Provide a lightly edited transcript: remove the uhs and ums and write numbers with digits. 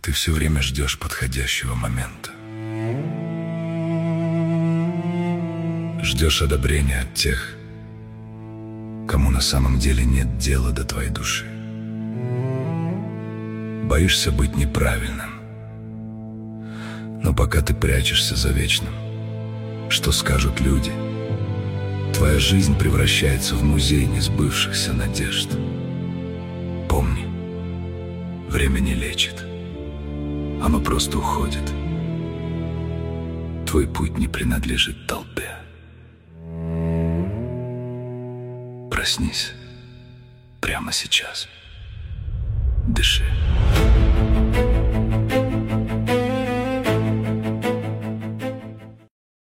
Ты все время ждешь подходящего момента. Ждешь одобрения от тех, кому на самом деле нет дела до твоей души. Боишься быть неправильным. Но пока ты прячешься за вечным, что скажут люди, твоя жизнь превращается в музей несбывшихся надежд. Помни, время не лечит. Оно просто уходит. Твой путь не принадлежит толпе. Проснись прямо сейчас. Дыши.